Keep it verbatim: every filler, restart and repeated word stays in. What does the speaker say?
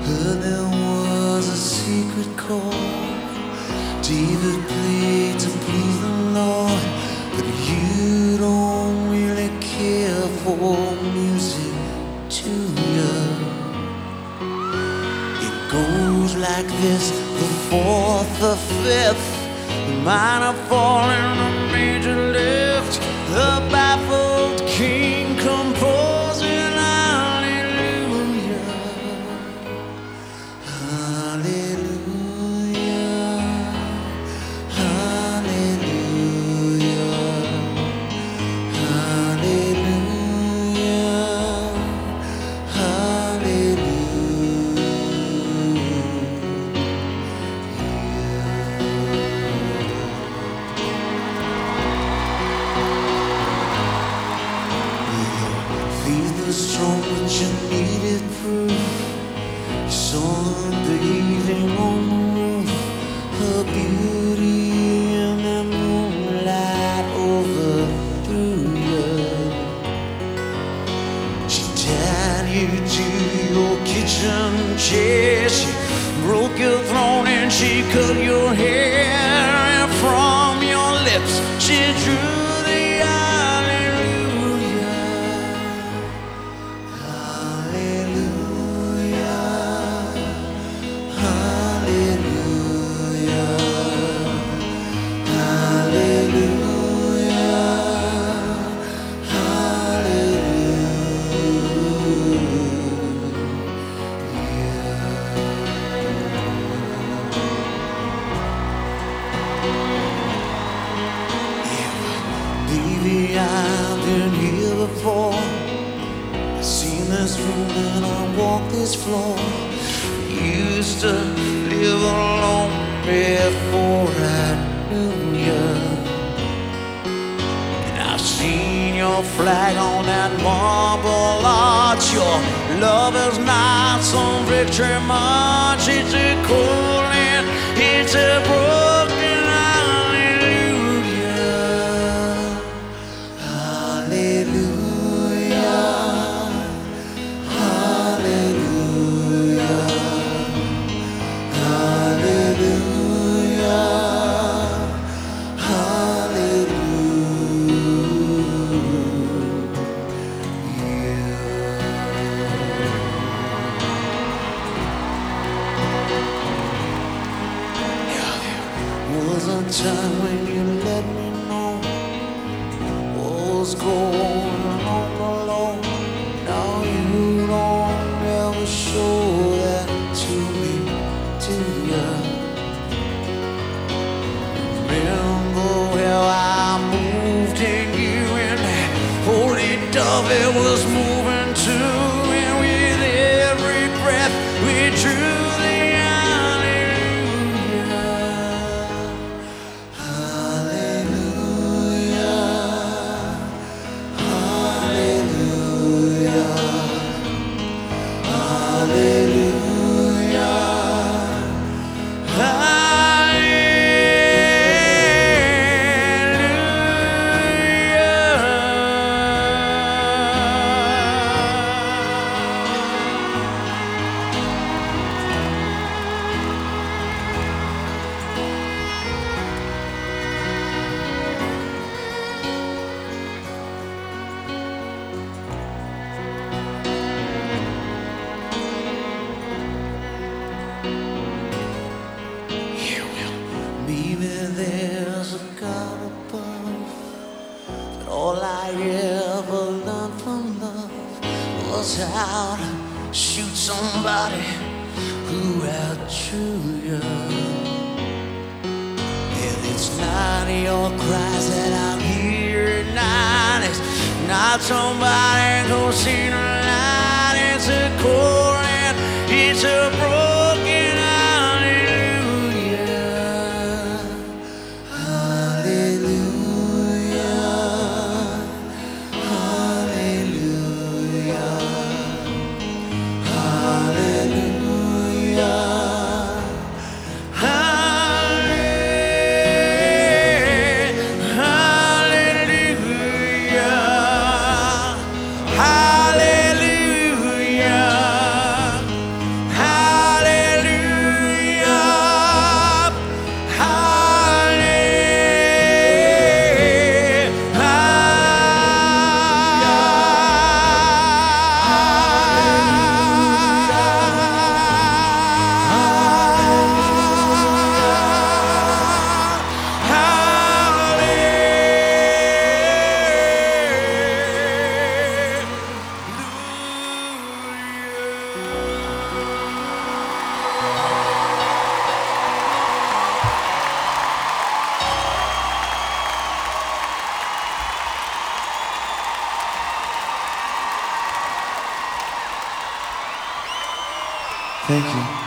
Heard there was a secret chord David played to please the Lord, but you don't really care for music, do you? It goes like this: the fourth, the fifth, the minor fall and the major lift, the baffled king composing hallelujah, hallelujah, hallelujah, hallelujah, hallelujah. Faith was strong, but you needed proof. You saw her bathing on the roof, her beauty and the moonlight overthrew you. She tied you to your kitchen chair, she broke your throne and she cut your hair, and from your lips she drew the hallelujah, hallelujah, hallelujah, hallelujah, Baby, I've been here before. I've seen this room and I walk this floor. Used to live alone before I knew you. And I've seen your flag on that marble arch. Your lover's not some victory march. It's a cold and it's a broken hallelujah, hallelujah, hallelujah, hallelujah, was a time when you let me know what was going on alone. Now you don't ever show that to me, do ya? Remember how I moved in you, and that holy dove it was moving too, and with every breath we drew the maybe there's a God above, but all I ever learned from love was how to shoot somebody who outdrew you. And it's not your cries that I hear at night, it's not somebody go see the light. It's a chord and it's a broken hallelujah, hallelujah, hallelujah, hallelujah, hallelujah, hallelujah. Thank you.